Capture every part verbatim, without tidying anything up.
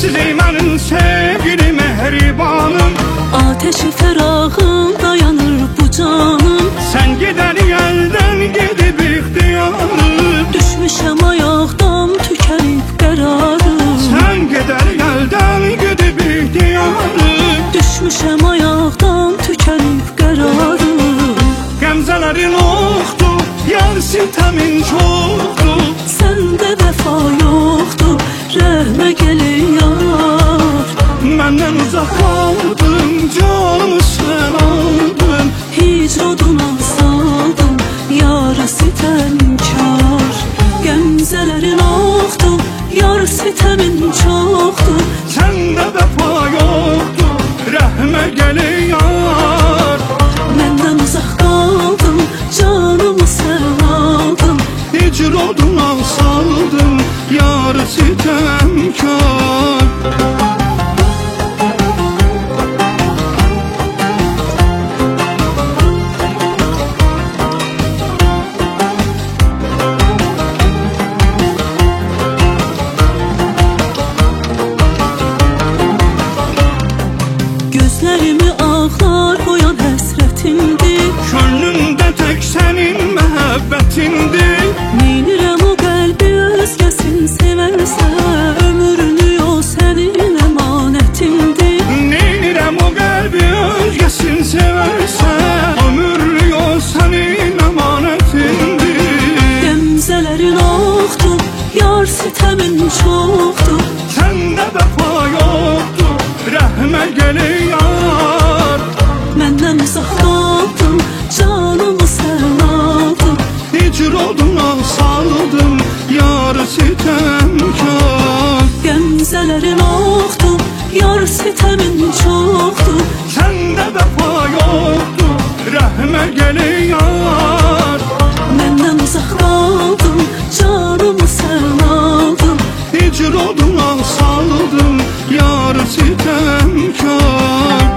Ey mənim sevgili mehribanım, Ateşi ferahında yanır bu canım. Sen gider elden gidip ihtiyarım, Düşmüşəm ayaqdan tükənib qərarım. Sen gider elden gidip ihtiyarım, Düşmüşəm ayaqdan tükənib qərarım. Qəmzələrin oxdur, yar sitəmin çoxdur, Səndə vəfa yoxdur, rəhmə gəlin yar. Məndən uzaq qaldın, canımı sən aldın, Hicr oduna saldın, yar sitəmkar. Qəmzələrin oxdur, yar sitəmin çoxdur. Səndə vəfa yoxdur, rəhmə gəlin yar. Məndən uzaq qaldın, canımı sən aldın. Hicr oduna saldın, yar sitəmkar. Gözlərimi ağlar qoyan həsrətindir. Könlümdə tək sənin məhəbbətindir, Neynirəm o qəlbi özgəsin sevərsə, ömrünü o sənin əmanətindir. Neynirəm o qəlbi özgəsin sevərsə, ömürlü o sənin əmanətindir. Qəmzələrin oxdur, yar sitəmin çoxdur. Səndə vəfa yoxdur, rəhmə gəlin yar. Məndən uzaq qaldın, canımı sən aldın. Hicr oduna saldın, yar sitəmkar. Qəmzələrin oxdur, yar sitəmin çoxdur. Səndə vəfa yoxdur, rəhmə gəlin yar. Məndən uzaq qaldın, canımı sən aldın. Hicr oduna saldın, yar sitəmkar.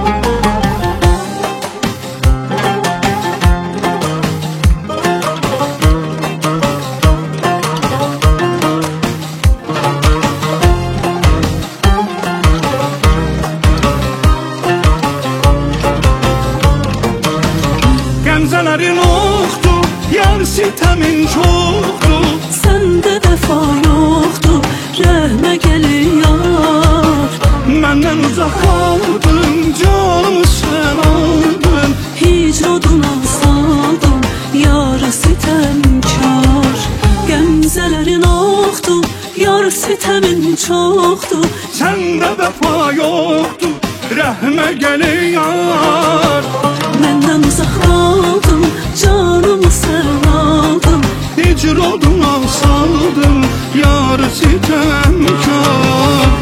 Qəmzələrin oxdur, yar sitəmin çoxdur, Səndə vəfa yoxdur, rəhmə gəlin yar. Məndən uzaq qaldın, canımı sən aldın, Hicr oduna saldın, yar sitəmkar. Qəmzələrin oxdur, yar sitəmin çoxdur. Səndə vəfa yoxdur, rəhmə gəlin yar. Məndən uzaq qaldın, canımı sən aldın. Hicr oduna saldın, yar sitəmkar.